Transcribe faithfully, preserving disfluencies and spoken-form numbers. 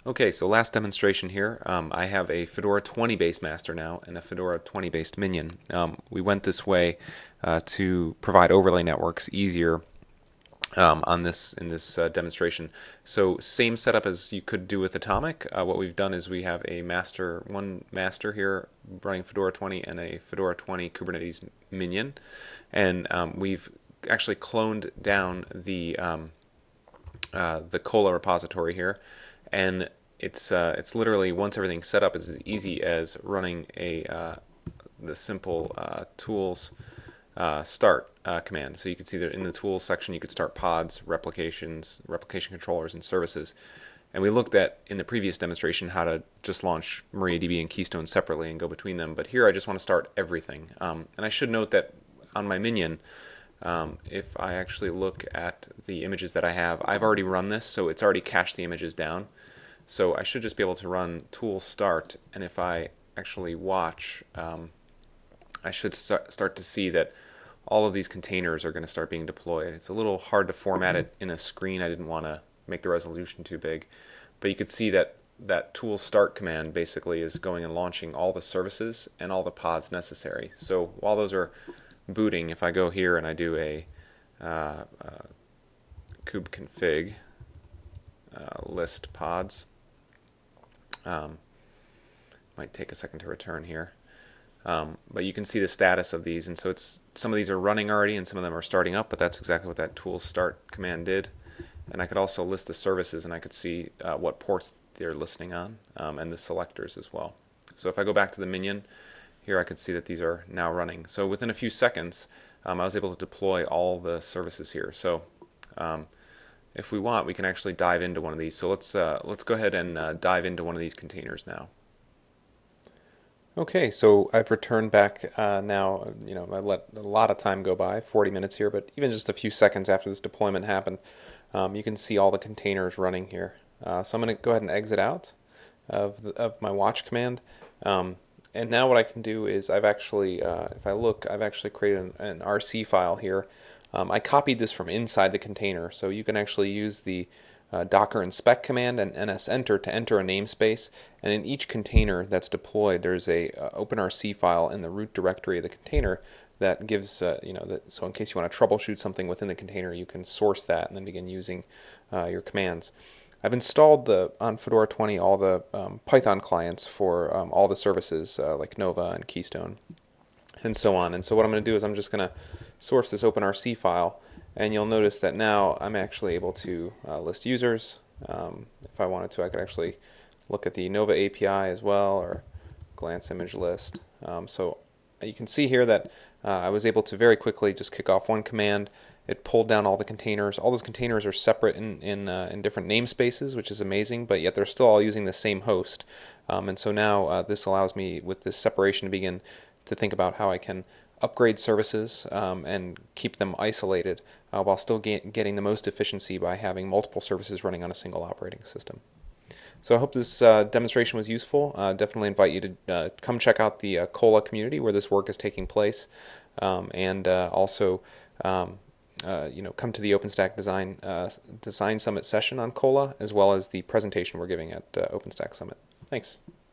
Okay, so last demonstration here. Um, I have a Fedora twenty based master now and a Fedora twenty based minion. Um, we went this way uh, to provide overlay networks easier um, on this in this uh, demonstration. So same setup as you could do with Atomic. Uh, what we've done is we have a master, one master here running Fedora twenty and a Fedora twenty Kubernetes minion, and um, we've actually cloned down the um, uh, the Kola repository here, and it's uh, it's literally once everything's set up, it's as easy as running a uh, the simple uh, tools uh, start uh, command. So you can see that in the tools section you could start pods, replications, replication controllers, and services. And we looked at in the previous demonstration how to just launch MariaDB and Keystone separately and go between them. But here I just want to start everything. Um, and I should note that on my minion, um, if I actually look at the images that I have, I've already run this, so it's already cached the images down. So I should just be able to run tool start, and if I actually watch, um, I should start, start to see that all of these containers are going to start being deployed. It's a little hard to format it in a screen. I didn't want to make the resolution too big, but you could see that that tool start command basically is going and launching all the services and all the pods necessary. So while those are booting, if I go here and I do a uh, uh, kubeconfig uh, list pods, um, might take a second to return here. Um, but you can see the status of these, and so it's some of these are running already and some of them are starting up, but that's exactly what that tool start command did. And I could also list the services, and I could see uh, what ports they're listening on, um, and the selectors as well. So if I go back to the minion, here I could see that these are now running. So within a few seconds, um, I was able to deploy all the services here. So um, if we want, we can actually dive into one of these. So let's uh, let's go ahead and uh, dive into one of these containers now. Okay, so I've returned back uh, now. You know, I let a lot of time go by, forty minutes here, but even just a few seconds after this deployment happened, um, you can see all the containers running here. Uh, so I'm going to go ahead and exit out of the, of my watch command. Um, and now what I can do is I've actually, uh, if I look, I've actually created an, an R C file here. Um, I copied this from inside the container, so you can actually use the uh, docker inspect command and nsenter to enter a namespace, and in each container that's deployed there's a uh, openrc file in the root directory of the container that gives uh, you know that, so in case you want to troubleshoot something within the container, you can source that and then begin using uh, your commands. I've installed the on Fedora twenty all the um, Python clients for um, all the services uh, like Nova and Keystone and so on. And so what I'm going to do is I'm just going to source this openrc file, and you'll notice that now I'm actually able to uh, list users. Um, if I wanted to, I could actually look at the Nova A P I as well, or glance image list. Um, so you can see here that uh, I was able to very quickly just kick off one command. It pulled down all the containers. All those containers are separate in in, uh, in different namespaces, which is amazing, but yet they're still all using the same host. Um, and so now uh, this allows me, with this separation, to begin to think about how I can upgrade services um, and keep them isolated uh, while still get, getting the most efficiency by having multiple services running on a single operating system. So I hope this uh, demonstration was useful. Uh, definitely invite you to uh, come check out the uh, Kola community where this work is taking place, um, and uh, also um, uh, you know, come to the OpenStack Design uh, Design Summit session on Kola, as well as the presentation we're giving at uh, OpenStack Summit. Thanks.